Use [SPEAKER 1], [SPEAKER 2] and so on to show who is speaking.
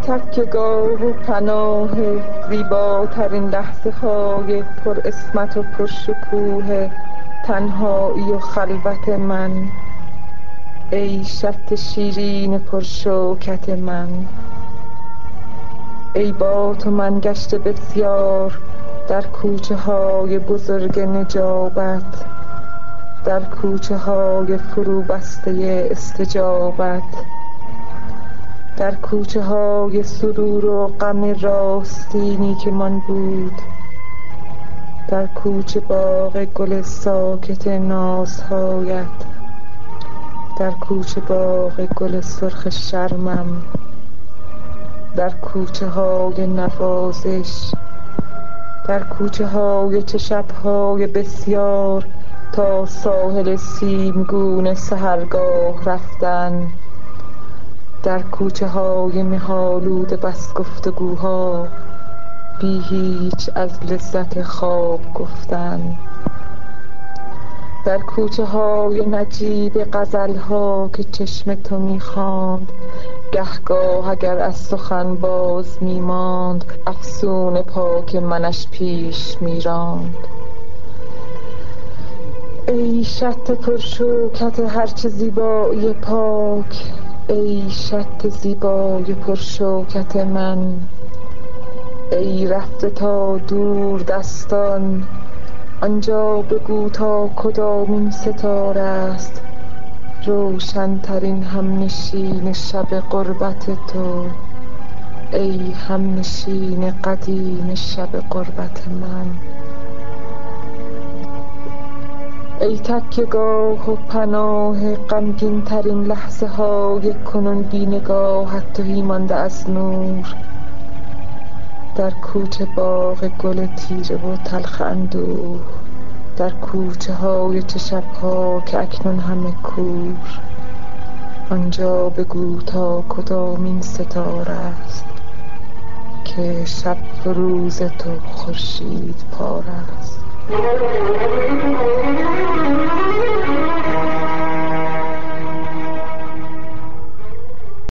[SPEAKER 1] تکیه‌گاه و پناه زیباترین لحظه های پر عصمت و پر شکوه تنهایی و خلوت من، ای شط شیرین پر شوکت من. ای با تو من گشته بسیار در کوچه های بزرگ نجابت، در کوچه های فرو بسته استجابت، در کوچه های سرور و غم راستینی که من بود، در کوچه باغ گل ساکت نازهایت، در کوچه باغ گل سرخ شرمم، در کوچه های نوازش، در کوچه های چه شب‌های بسیار تا ساحل سیمگون سحرگاه رفتن، در کوچه های مه‌آلود بس گفتگوها بی هیچ از لذت خواب گفتن، در کوچه های نجیب غزل‌ها که چشم تو می‌خواند، گهگاه اگر از سخن باز می‌ماند افسون پاک منش پیش می‌راند. ای شط پرشوکت هرچه زیبایی پاک، ای شط زیبای پرشوکت من، ای رفته تا دور دستان آنجا بگو تا کدامین ستاره است روشن‌ترین همنشین شب غربت تو، ای همنشین قدیم شب غربت من. ای تکیه‌گاه و پناه غمگین ترین لحظه های کنون بی نگاهت تهی مانده از نور، در کوچه باغ گل تیره و تلخ اندوه، در کوچه های چه شب‌ها که اکنون همه کور، آنجا بگو تا کدامین ستاره است که شب فروز تو خورشید پار است.